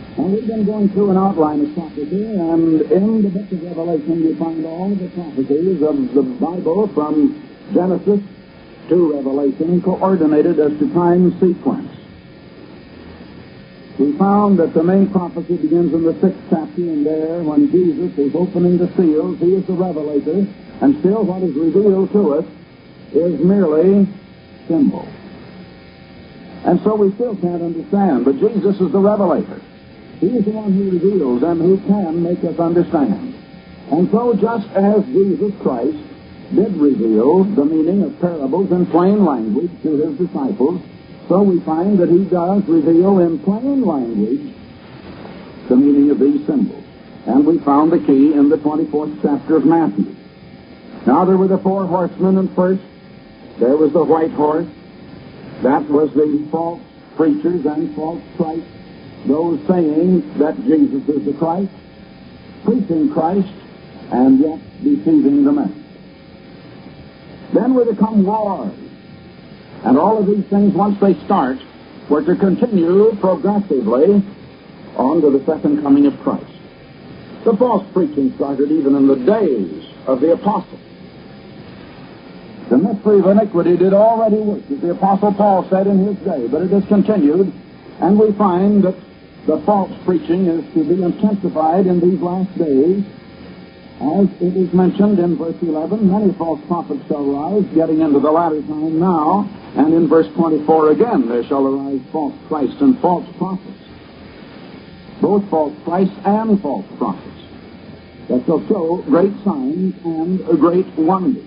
And we've been going through an outline of prophecy, and in the book of Revelation you find all the prophecies of the Bible from Genesis to Revelation coordinated as to time sequence. We found that the main prophecy begins in the 6th chapter, and there, when Jesus is opening the seals, he is the revelator, and still what is revealed to us is merely symbol. And so we still can't understand, but Jesus is the revelator. He is the one who reveals and who can make us understand. And so just as Jesus Christ did reveal the meaning of parables in plain language to his disciples, so we find that he does reveal in plain language the meaning of these symbols. And we found the key in the 24th chapter of Matthew. Now there were the 4 horsemen, and first there was the white horse. That was the false preachers and false Christ, those saying that Jesus is the Christ, preaching Christ, and yet deceiving the message. Then were to come wars. And all of these things, once they start, were to continue progressively on to the second coming of Christ. The false preaching started even in the days of the apostles. The mystery of iniquity did already work, as the Apostle Paul said in his day, but it has continued, and we find that the false preaching is to be intensified in these last days. As it is mentioned in verse 11, many false prophets shall rise, getting into the latter time now, and in verse 24 again, there shall arise false Christs and false prophets, both false Christs and false prophets, that shall show great signs and great wonders.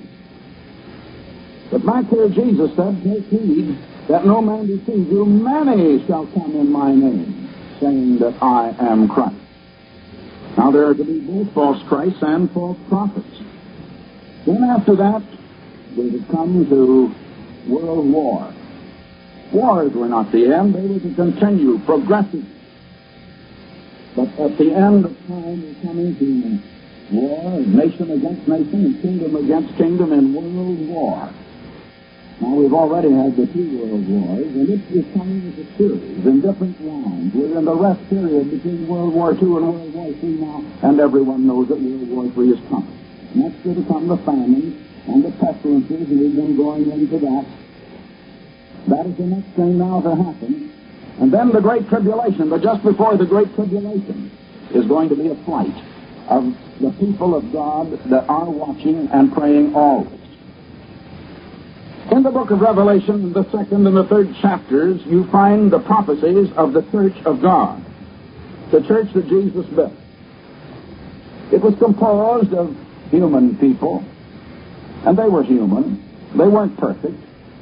But back here Jesus said, take heed that no man deceive you. Many shall come in my name, saying that I am Christ. Now there are to be both false Christs and false prophets. Then after that, we would come to world war. Wars were not the end. They were to continue progressively. But at the end of time, we're coming to war, nation against nation, and kingdom against kingdom in world war. Now, we've already had the 2 world wars, and it is coming as a series in different rounds. We're in the rest period between World War II and World War III now, and everyone knows that World War III is coming. Next will come the famines and the pestilences, and we've been going into that. That is the next thing now to happen. And then the Great Tribulation, but just before the Great Tribulation is going to be a flight of the people of God that are watching and praying always. In the book of Revelation, the 2nd and the 3rd chapters, you find the prophecies of the church of God, the church that Jesus built. It was composed of human people, and they were human. They weren't perfect.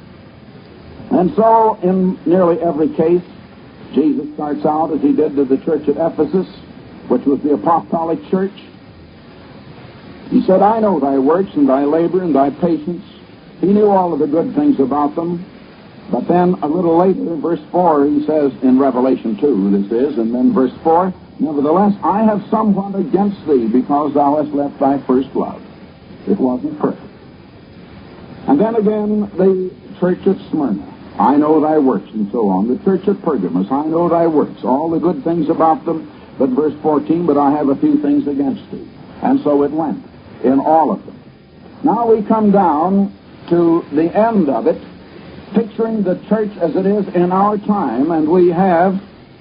And so, in nearly every case, Jesus starts out as he did to the church at Ephesus, which was the apostolic church. He said, I know thy works and thy labor and thy patience. He knew all of the good things about them. But then a little later, verse 4, he says, in Revelation 2, this is, and then verse 4, nevertheless, I have somewhat against thee, because thou hast left thy first love. It wasn't perfect. And then again, the church at Smyrna, I know thy works, and so on. The church at Pergamos, I know thy works, all the good things about them. But verse 14, but I have a few things against thee. And so it went in all of them. Now we come down to the end of it, picturing the church as it is in our time, and we have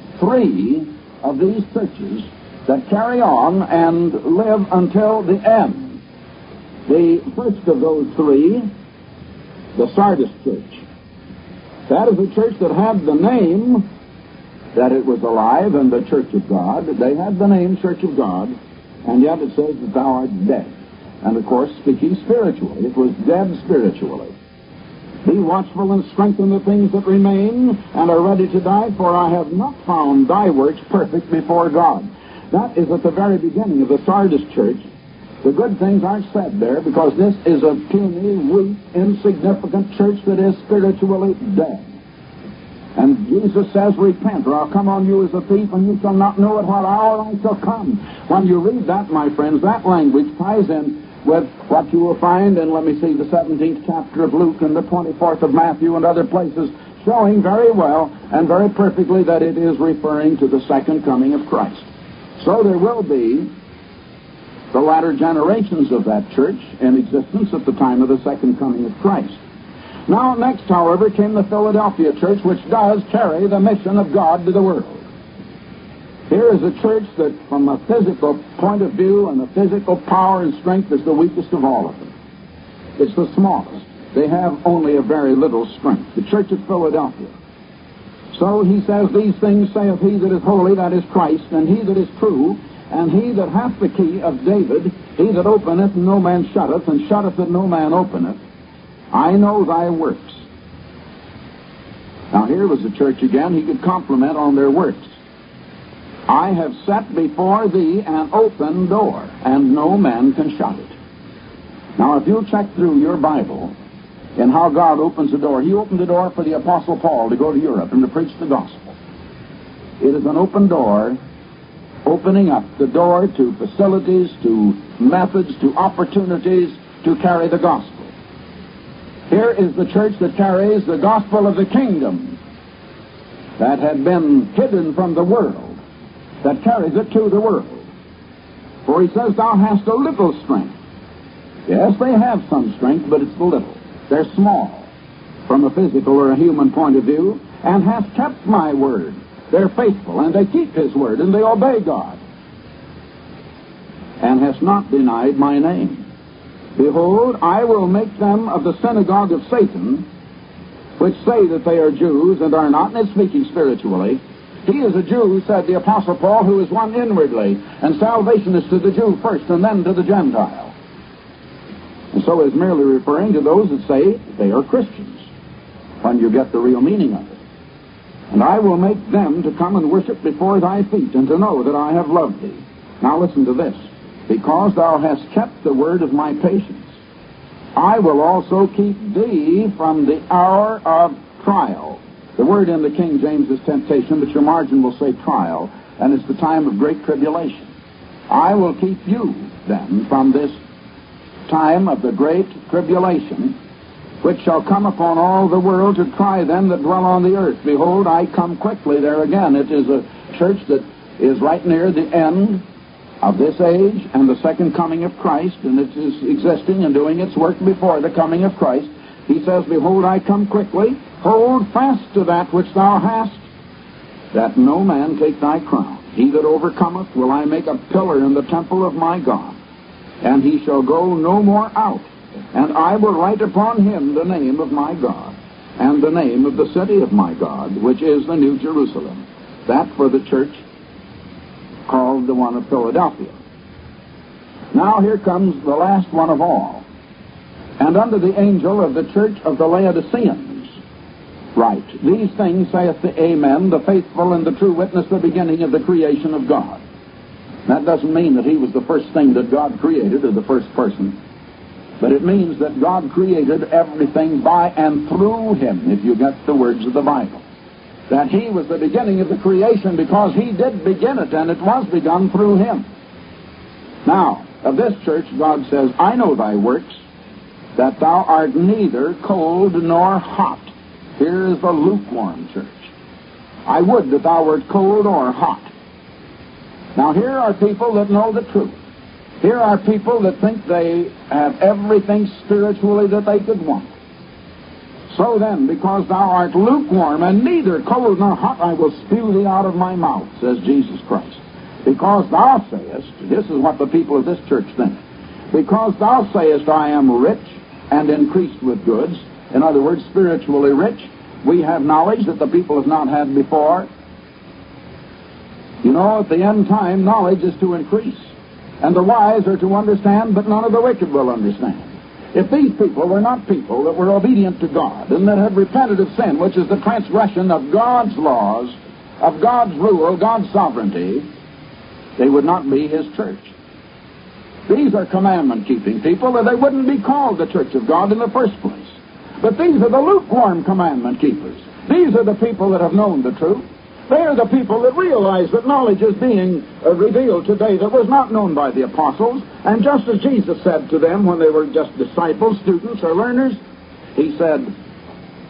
3 of these churches that carry on and live until the end. The first of those 3, the Sardis church. That is a church that had the name that it was alive and the church of God. They had the name Church of God, and yet it says that thou art dead. And, of course, speaking spiritually, it was dead spiritually. Be watchful and strengthen the things that remain and are ready to die, for I have not found thy works perfect before God. That is at the very beginning of the Sardis church. The good things aren't said there because this is a puny, weak, insignificant church that is spiritually dead. And Jesus says, repent, or I'll come on you as a thief, and you shall not know at what hour I shall come. When you read that, my friends, that language ties in with what you will find in, let me see, the 17th chapter of Luke and the 24th of Matthew and other places, showing very well and very perfectly that it is referring to the second coming of Christ. So there will be the latter generations of that church in existence at the time of the second coming of Christ. Now, next, however, came the Philadelphia church, which does carry the mission of God to the world. Here is a church that, from a physical point of view and the physical power and strength, is the weakest of all of them. It's the smallest. They have only a very little strength. The church of Philadelphia. So he says, "These things saith he that is holy, that is Christ, and he that is true, and he that hath the key of David, he that openeth and no man shutteth, and shutteth that no man openeth. I know thy works." Now here was the church again. He could compliment on their works. "I have set before thee an open door, and no man can shut it." Now if you'll check through your Bible and how God opens the door, he opened the door for the Apostle Paul to go to Europe and to preach the gospel. It is an open door, opening up the door to facilities, to methods, to opportunities to carry the gospel. Here is the church that carries the gospel of the kingdom that had been hidden from the world, that carries it to the world. For he says, "Thou hast a little strength." Yes, they have some strength, but it's little. They're small from a physical or a human point of view, "and hast kept my word." They're faithful, and they keep his word, and they obey God. "And hast not denied my name. Behold, I will make them of the synagogue of Satan, which say that they are Jews and are not," and it's speaking spiritually. He is a Jew, said the Apostle Paul, who is one inwardly, and salvation is to the Jew first and then to the Gentile. And so is merely referring to those that say they are Christians, when you get the real meaning of it. "And I will make them to come and worship before thy feet, and to know that I have loved thee." Now listen to this. "Because thou hast kept the word of my patience, I will also keep thee from the hour of trial." The word in the King James is temptation, but your margin will say trial, and it's the time of great tribulation. "I will keep you, then, from this time of the great tribulation, which shall come upon all the world to try them that dwell on the earth. Behold, I come quickly." There again, it is a church that is right near the end of this age and the second coming of Christ, and it is existing and doing its work before the coming of Christ. He says, "Behold, I come quickly. Hold fast to that which thou hast, that no man take thy crown. He that overcometh will I make a pillar in the temple of my God, and he shall go no more out. And I will write upon him the name of my God, and the name of the city of my God, which is the New Jerusalem." That for the church called the one of Philadelphia. Now here comes the last one of all. "And unto the angel of the church of the Laodiceans write, These things saith the Amen, the faithful and the true witness, the beginning of the creation of God." That doesn't mean that he was the first thing that God created, or the first person. But it means that God created everything by and through him, if you get the words of the Bible. That he was the beginning of the creation because he did begin it, and it was begun through him. Now, of this church, God says, "I know thy works, that thou art neither cold nor hot." Here is the lukewarm church. "I would that thou wert cold or hot." Now here are people that know the truth. Here are people that think they have everything spiritually that they could want. "So then, because thou art lukewarm and neither cold nor hot, I will spew thee out of my mouth," says Jesus Christ. "Because thou sayest," this is what the people of this church think, "because thou sayest, I am rich and increased with goods," in other words, spiritually rich. We have knowledge that the people have not had before. You know, at the end time, knowledge is to increase. And the wise are to understand, but none of the wicked will understand. If these people were not people that were obedient to God, and that had repented of sin, which is the transgression of God's laws, of God's rule, God's sovereignty, they would not be his church. These are commandment-keeping people, or they wouldn't be called the church of God in the first place. But these are the lukewarm commandment-keepers. These are the people that have known the truth. They are the people that realize that knowledge is being revealed today that was not known by the apostles. And just as Jesus said to them when they were just disciples, students, or learners, he said,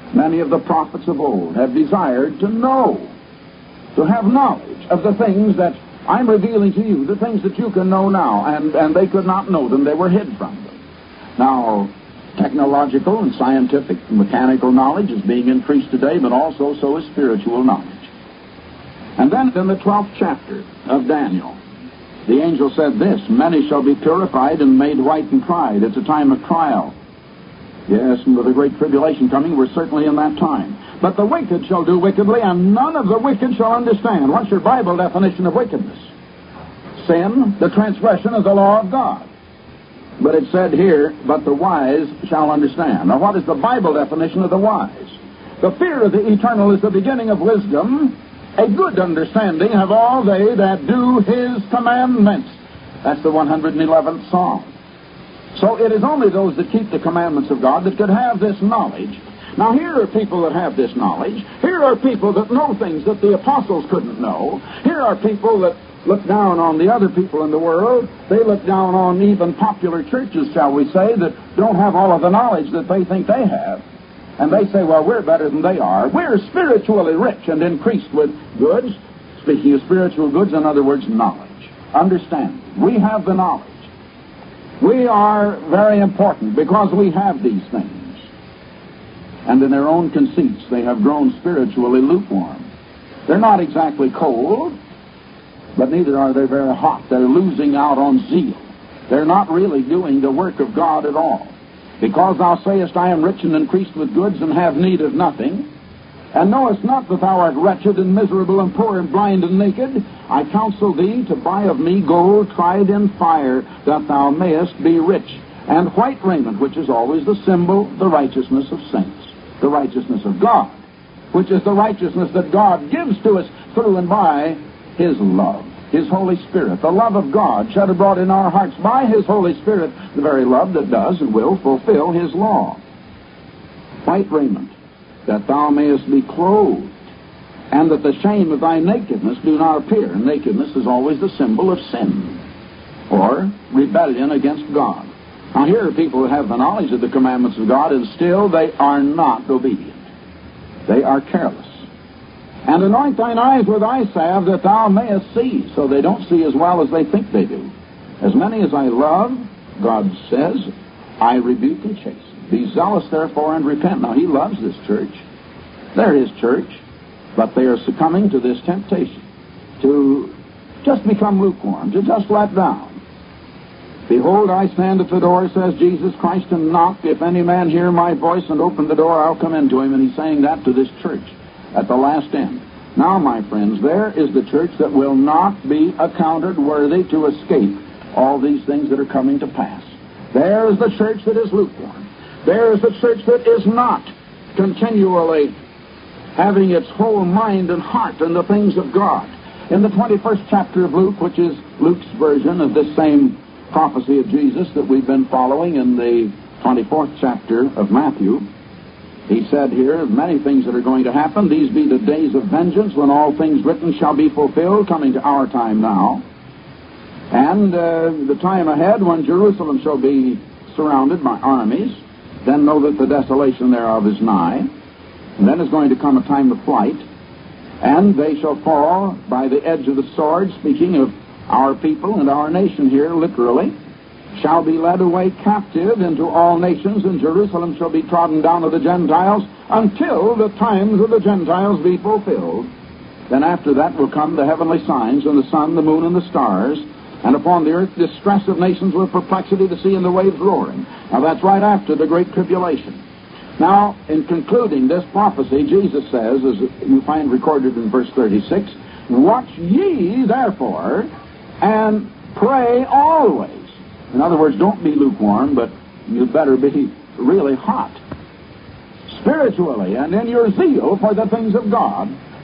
Many of the prophets of old have desired to know, to have knowledge of the things that I'm revealing to you, the things that you can know now, and they could not know them. They were hid from them. Now, technological and scientific and mechanical knowledge is being increased today, but also so is spiritual knowledge. And then in the 12th chapter of Daniel, the angel said this, many shall be purified and made white in pride. It's a time of trial. Yes, and with a great tribulation coming, we're certainly in that time. But the wicked shall do wickedly, and none of the wicked shall understand. What's your Bible definition of wickedness? Sin, the transgression of the law of God. But it said here, but the wise shall understand. Now, what is the Bible definition of the wise? The fear of the eternal is the beginning of wisdom. A good understanding have all they that do his commandments. That's the 111th Psalm. So it is only those that keep the commandments of God that could have this knowledge. Now, here are people that have this knowledge. Here are people that know things that the apostles couldn't know. Here are people that look down on the other people in the world. They look down on even popular churches, shall we say, that don't have all of the knowledge that they think they have. And they say, well, we're better than they are. We're spiritually rich and increased with goods. Speaking of spiritual goods, in other words, knowledge. Understanding. We have the knowledge. We are very important because we have these things. And in their own conceits, they have grown spiritually lukewarm. They're not exactly cold, but neither are they very hot. They're losing out on zeal. They're not really doing the work of God at all. Because thou sayest, I am rich and increased with goods and have need of nothing, and knowest not that thou art wretched and miserable and poor and blind and naked, I counsel thee to buy of me gold tried in fire, that thou mayest be rich, and white raiment, which is always the symbol, the righteousness of saints, the righteousness of God, which is the righteousness that God gives to us through and by his love, his Holy Spirit, the love of God shed abroad in our hearts by his Holy Spirit, the very love that does and will fulfill his law. White raiment, that thou mayest be clothed, and that the shame of thy nakedness do not appear. And nakedness is always the symbol of sin, or rebellion against God. Now here are people who have the knowledge of the commandments of God, and still they are not obedient. They are careless. And anoint thine eyes with eye salve, that thou mayest see. So they don't see as well as they think they do. As many as I love, God says, I rebuke and chasten. Be zealous therefore and repent. Now he loves this church. They're his church. But they are succumbing to this temptation to just become lukewarm, to just let down. Behold, I stand at the door, says Jesus Christ, and knock. If any man hear my voice and open the door, I'll come into him. And he's saying that to this church at the last end. Now, my friends, there is the church that will not be accounted worthy to escape all these things that are coming to pass. There is the church that is lukewarm. There is the church that is not continually having its whole mind and heart in the things of God. In the 21st chapter of Luke, which is Luke's version of this same prophecy of Jesus that we've been following in the 24th chapter of Matthew, he said here, many things that are going to happen. These be the days of vengeance, when all things written shall be fulfilled, coming to our time now. And the time ahead, when Jerusalem shall be surrounded by armies, then know that the desolation thereof is nigh. And then is going to come a time of flight, and they shall fall by the edge of the sword, speaking of our people and our nation here, literally, shall be led away captive into all nations, and Jerusalem shall be trodden down of the Gentiles until the times of the Gentiles be fulfilled. Then after that will come the heavenly signs, and the sun, the moon, and the stars, and upon the earth distress of nations with perplexity, the sea and the waves roaring. Now that's right after the great tribulation. Now, in concluding this prophecy, Jesus says, as you find recorded in verse 36, watch ye therefore, and pray always. In other words, don't be lukewarm, but you better be really hot, spiritually, and in your zeal for the things of God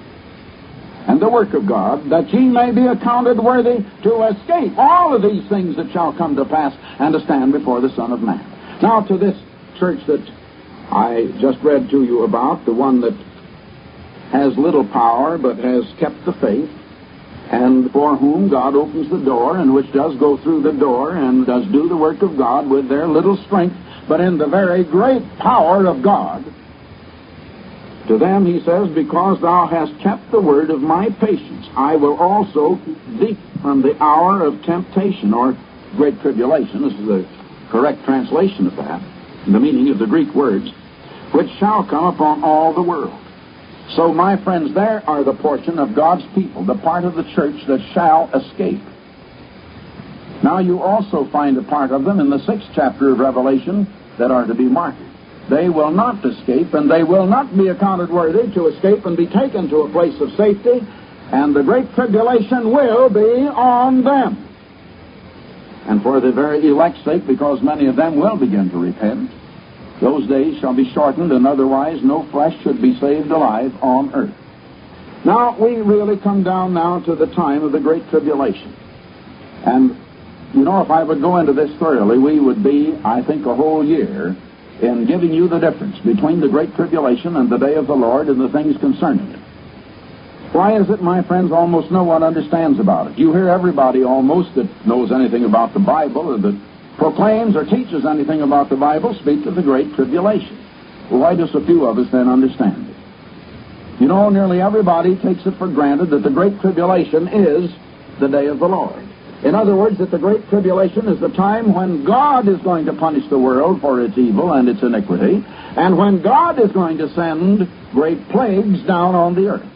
and the work of God, that ye may be accounted worthy to escape all of these things that shall come to pass, and to stand before the Son of Man. Now, to this church that I just read to you about, the one that has little power but has kept the faith, and for whom God opens the door, and which does go through the door and does do the work of God with their little strength, but in the very great power of God, To them he says, because thou hast kept the word of my patience, I will also keep thee from the hour of temptation, or great tribulation. This is the correct translation of that, the meaning of the Greek words, which shall come upon all the world. So, my friends, there are the portion of God's people, the part of the church that shall escape. Now you also find a part of them in the 6th chapter of Revelation that are to be martyred. They will not escape, and they will not be accounted worthy to escape and be taken to a place of safety, and the great tribulation will be on them. And for the very elect's sake, because many of them will begin to repent, those days shall be shortened, and otherwise no flesh should be saved alive on earth. Now, we really come down now to the time of the great tribulation. And, you know, if I would go into this thoroughly, we would be, I think, a whole year in giving you the difference between the great tribulation and the day of the Lord and the things concerning it. Why is it, my friends, almost no one understands about it? You hear everybody almost that knows anything about the Bible or that proclaims or teaches anything about the Bible speak of the great tribulation. Well, why just a few of us then understand it? You know, nearly everybody takes it for granted that the great tribulation is the day of the Lord. In other words, that the great tribulation is the time when God is going to punish the world for its evil and its iniquity, and when God is going to send great plagues down on the earth.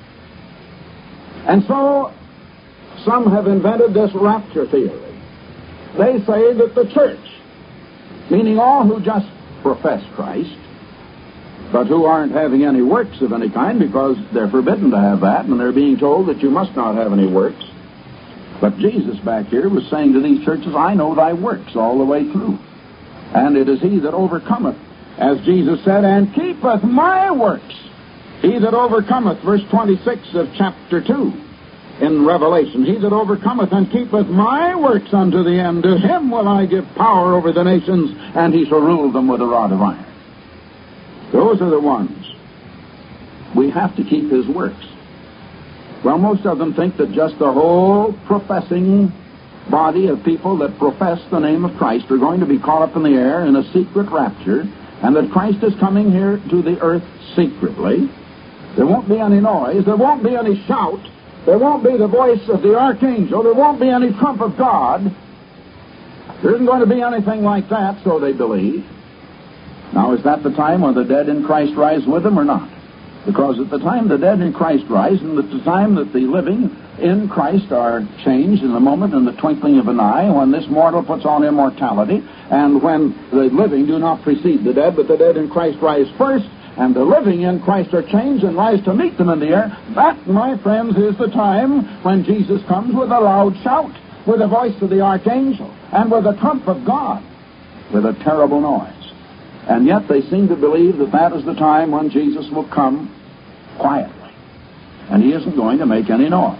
And so, some have invented this rapture theory. They say that the church, meaning all who just profess Christ, but who aren't having any works of any kind because they're forbidden to have that, and they're being told that you must not have any works. But Jesus back here was saying to these churches, I know thy works all the way through. And it is he that overcometh, as Jesus said, and keepeth my works. He that overcometh, verse 26 of chapter 2 in Revelation, he that overcometh and keepeth my works unto the end, to him will I give power over the nations, and he shall rule them with a rod of iron. Those are the ones. We have to keep his works. Well, most of them think that just the whole professing body of people that profess the name of Christ are going to be caught up in the air in a secret rapture, and that Christ is coming here to the earth secretly. There won't be any noise. There won't be any shout. There won't be the voice of the archangel. There won't be any trump of God. There isn't going to be anything like that, so they believe. Now, is that the time when the dead in Christ rise with him or not? Because at the time the dead in Christ rise, and at the time that the living in Christ are changed in a moment, in the twinkling of an eye, when this mortal puts on immortality, and when the living do not precede the dead, but the dead in Christ rise first, and the living in Christ are changed and rise to meet them in the air, that, my friends, is the time when Jesus comes with a loud shout, with the voice of the archangel, and with the trump of God, with a terrible noise. And yet they seem to believe that that is the time when Jesus will come quietly. And he isn't going to make any noise.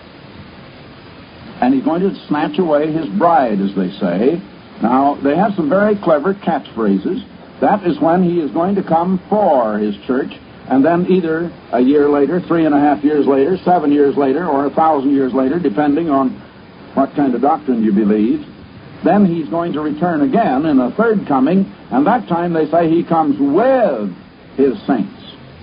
And he's going to snatch away his bride, as they say. Now, they have some very clever catchphrases. That is when he is going to come for his church, and then either a year later, 3.5 years later, 7 years later, or 1,000 years later, depending on what kind of doctrine you believe, then he's going to return again in a third coming, and that time they say he comes with his saints.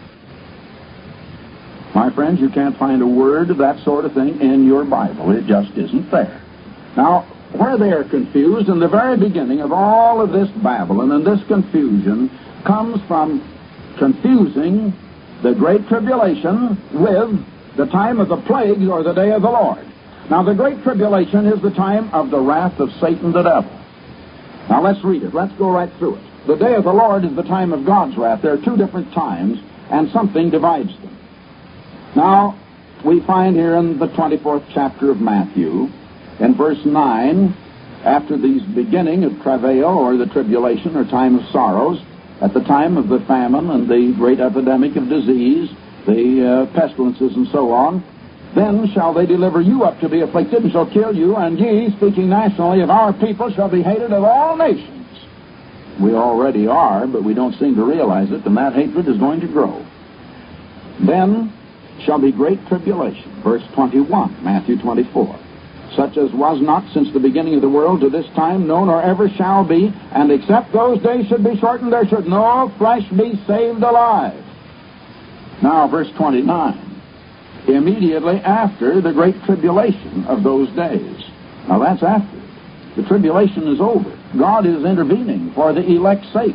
My friends, you can't find a word of that sort of thing in your Bible. It just isn't there. Now, where they are confused, in the very beginning of all of this Babylon and this confusion, comes from confusing the Great Tribulation with the time of the plagues or the day of the Lord. Now, the Great Tribulation is the time of the wrath of Satan the devil. Now, let's read it. Let's go right through it. The day of the Lord is the time of God's wrath. There are two different times, and something divides them. Now, we find here in the 24th chapter of Matthew, in verse 9, after the beginning of travail, or the tribulation, or time of sorrows, at the time of the famine and the great epidemic of disease, the pestilences and so on, then shall they deliver you up to be afflicted, and shall kill you, and ye, speaking nationally, of our people, shall be hated of all nations. We already are, but we don't seem to realize it, and that hatred is going to grow. Then shall be great tribulation, verse 21, Matthew 24, such as was not since the beginning of the world to this time, no, nor ever shall be, and except those days should be shortened, there should no flesh be saved alive. Now, verse 29. Immediately after the great tribulation of those days. Now, that's after. The tribulation is over. God is intervening for the elect's sake.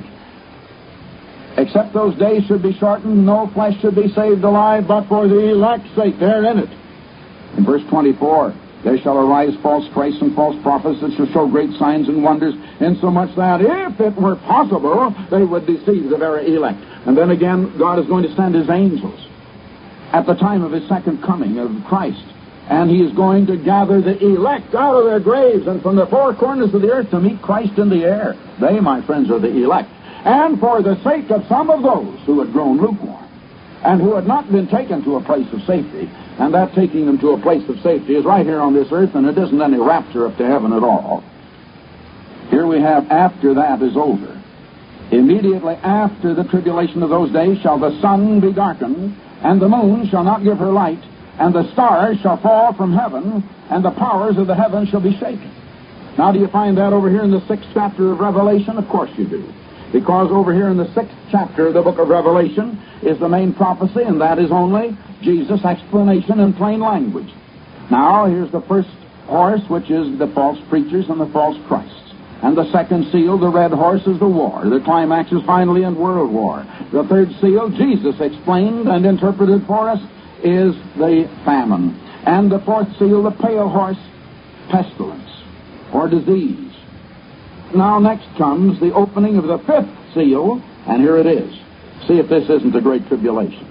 Except those days should be shortened, no flesh should be saved alive, but for the elect's sake. They're in it. In verse 24, there shall arise false Christs and false prophets that shall show great signs and wonders, insomuch that, if it were possible, they would deceive the very elect. And then again, God is going to send His angels at the time of His second coming of Christ. And He is going to gather the elect out of their graves and from the four corners of the earth to meet Christ in the air. They, my friends, are the elect. And for the sake of some of those who had grown lukewarm and who had not been taken to a place of safety, and that taking them to a place of safety is right here on this earth, and it isn't any rapture up to heaven at all. Here we have, after that is over. Immediately after the tribulation of those days shall the sun be darkened, and the moon shall not give her light, and the stars shall fall from heaven, and the powers of the heavens shall be shaken. Now, do you find that over here in the 6th chapter of Revelation? Of course you do. Because over here in the 6th chapter of the book of Revelation is the main prophecy, and that is only Jesus' explanation in plain language. Now, here's the first horse, which is the false preachers and the false Christs. And the second seal, the red horse, is the war. The climax is finally in world war. The third seal, Jesus explained and interpreted for us, is the famine. And the fourth seal, the pale horse, pestilence or disease. Now next comes the opening of the fifth seal, and here it is. See if this isn't the great tribulation.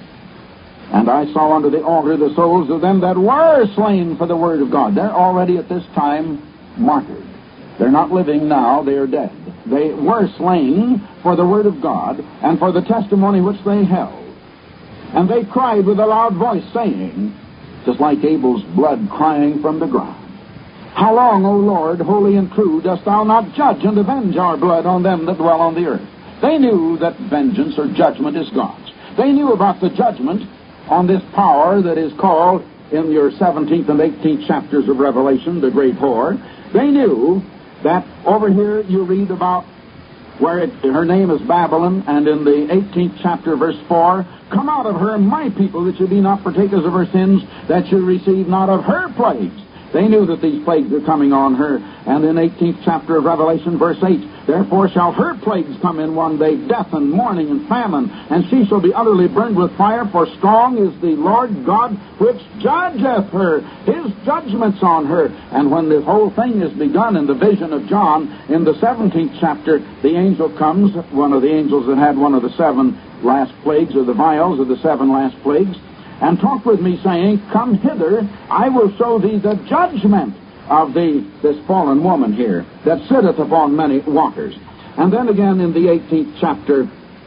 And I saw under the altar the souls of them that were slain for the word of God. They're already at this time martyred. They're not living now, they are dead. They were slain for the word of God and for the testimony which they held. And they cried with a loud voice, saying, just like Abel's blood crying from the ground, how long, O Lord, holy and true, dost thou not judge and avenge our blood on them that dwell on the earth? They knew that vengeance or judgment is God's. They knew about the judgment on this power that is called, in your 17th and 18th chapters of Revelation, the great whore. They knew that over here you read about where her name is Babylon, and in the 18th chapter, verse 4, come out of her, my people, that you be not partakers of her sins, that you receive not of her plagues. They knew that these plagues are coming on her. And in 18th chapter of Revelation, verse 8, therefore shall her plagues come in one day, death and mourning and famine, and she shall be utterly burned with fire, for strong is the Lord God which judgeth her. His judgment's on her. And when this whole thing is begun in the vision of John, in the 17th chapter, the angel comes, one of the angels that had one of the 7 last plagues, or the vials of the 7 last plagues, and talked with me, saying, come hither, I will show thee the judgment of this fallen woman here, that sitteth upon many waters. And then again in the 18th chapter,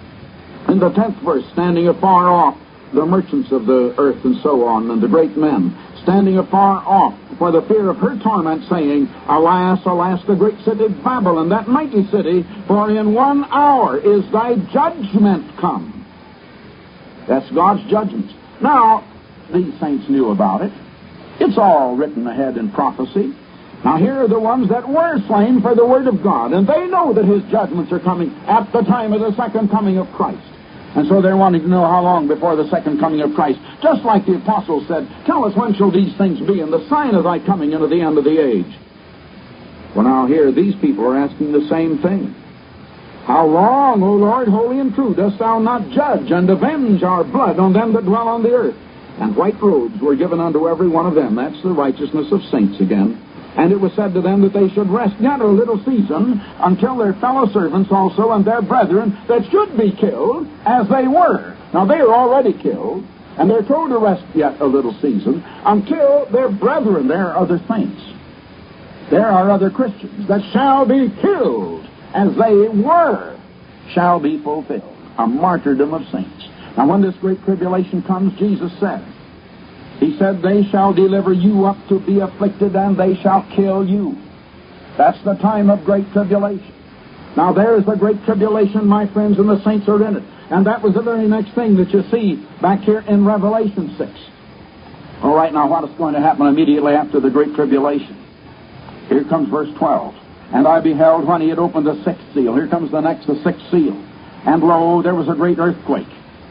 in the 10th verse, standing afar off, the merchants of the earth and so on, and the great men, standing afar off for the fear of her torment, saying, alas, alas, the great city Babylon, that mighty city, for in 1 hour is thy judgment come. That's God's judgment. Now, these saints knew about it. It's all written ahead in prophecy. Now, here are the ones that were slain for the word of God, and they know that His judgments are coming at the time of the second coming of Christ. And so they're wanting to know how long before the second coming of Christ. Just like the apostles said, tell us when shall these things be, and the sign of thy coming into the end of the age. Well, now here, these people are asking the same thing. How long, O Lord, holy and true, dost thou not judge and avenge our blood on them that dwell on the earth? And white robes were given unto every one of them. That's the righteousness of saints again. And it was said to them that they should rest yet a little season, until their fellow servants also and their brethren that should be killed as they were. Now they are already killed, and they're told to rest yet a little season, until their brethren, there are other saints, there are other Christians, that shall be killed as they were, shall be fulfilled. A martyrdom of saints. Now when this great tribulation comes, Jesus said, He said, they shall deliver you up to be afflicted, and they shall kill you. That's the time of great tribulation. Now there's the great tribulation, my friends, and the saints are in it. And that was the very next thing that you see back here in Revelation 6. All right, now what is going to happen immediately after the great tribulation? Here comes verse 12. And I beheld when He had opened the 6th seal. Here comes the next, the 6th seal. And lo, there was a great earthquake.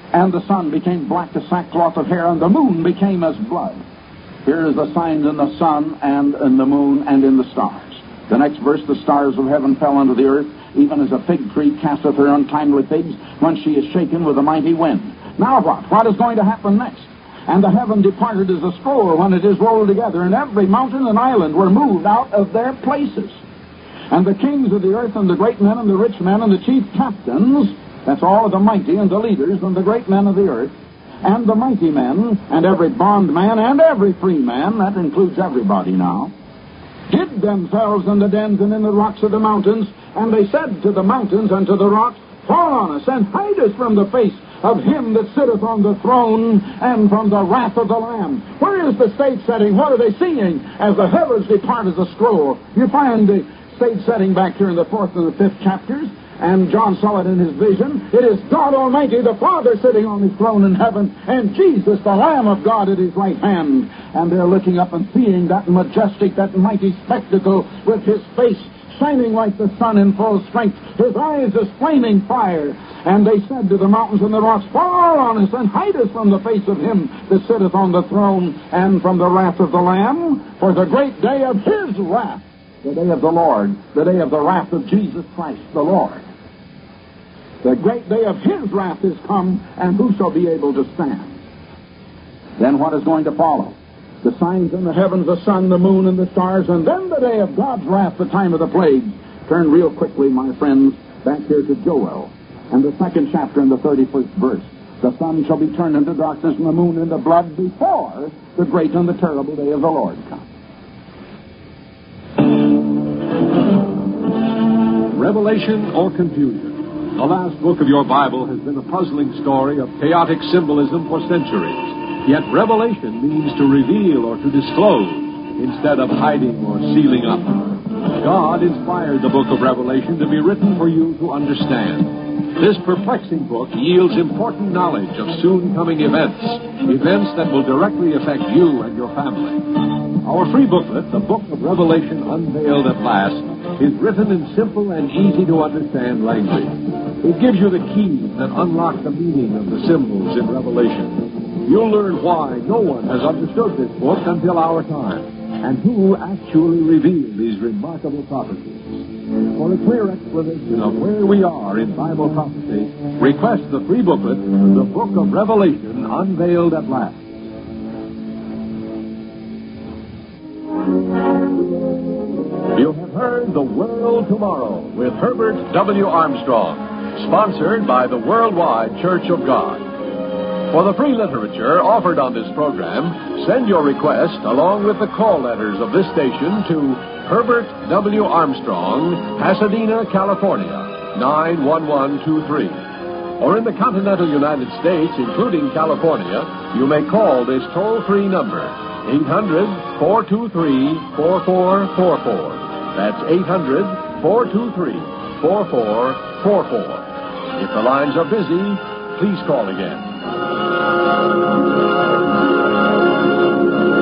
and the sun became black as sackcloth of hair, and the moon became as blood. Here is the signs in the sun and in the moon and in the stars. The next verse, the stars of heaven fell unto the earth, even as a fig tree casteth her untimely figs when she is shaken with a mighty wind. Now what? What is going to happen next? And the heaven departed as a scroll when it is rolled together, and every mountain and island were moved out of their places. And the kings of the earth, and the great men, and the rich men, and the chief captains, that's all of the mighty and the leaders and the great men of the earth, and the mighty men, and every bondman, and every free man, that includes everybody now, hid themselves in the dens and in the rocks of the mountains, and they said to the mountains and to the rocks, Fall on us, and hide us from the face of him that sitteth on the throne, and from the wrath of the Lamb. Where is the stage setting? What are they seeing as the heavens depart as a scroll? You find the stage setting back here in the 4th and the 5th chapters, and John saw it in his vision. It is God Almighty, the Father, sitting on his throne in heaven, and Jesus, the Lamb of God, at his right hand. And they're looking up and seeing that majestic, that mighty spectacle, with his face shining like the sun in full strength, his eyes as flaming fire. And they said to the mountains and the rocks, Fall on us, and hide us from the face of him that sitteth on the throne, and from the wrath of the Lamb, for the great day of his wrath, the day of the Lord, the day of the wrath of Jesus Christ the Lord. The great day of his wrath is come, and who shall be able to stand? Then what is going to follow? The signs in the heavens, the sun, the moon, and the stars, and then the day of God's wrath, the time of the plague. Turn real quickly, my friends, back here to Joel, and the 2nd chapter and the 31st verse. The sun shall be turned into darkness, and the moon into blood, before the great and the terrible day of the Lord comes. Revelation or confusion? The last book of your Bible has been a puzzling story of chaotic symbolism for centuries. Yet Revelation means to reveal or to disclose instead of hiding or sealing up. God inspired the book of Revelation to be written for you to understand. This perplexing book yields important knowledge of soon-coming events that will directly affect you and your family. Our free booklet, The Book of Revelation Unveiled at Last, is written in simple and easy-to-understand language. It gives you the keys that unlock the meaning of the symbols in Revelation. You'll learn why no one has understood this book until our time, and who actually revealed these remarkable prophecies. For a clear explanation of where we are in Bible prophecy, request the free booklet, The Book of Revelation Unveiled at Last. You have heard The World Tomorrow with Herbert W. Armstrong, sponsored by the Worldwide Church of God. For the free literature offered on this program, send your request along with the call letters of this station to Herbert W. Armstrong, Pasadena, California, 91123. Or in the continental United States, including California, you may call this toll-free number, 800-423-4444. That's 800-423-4444. If the lines are busy, please call again.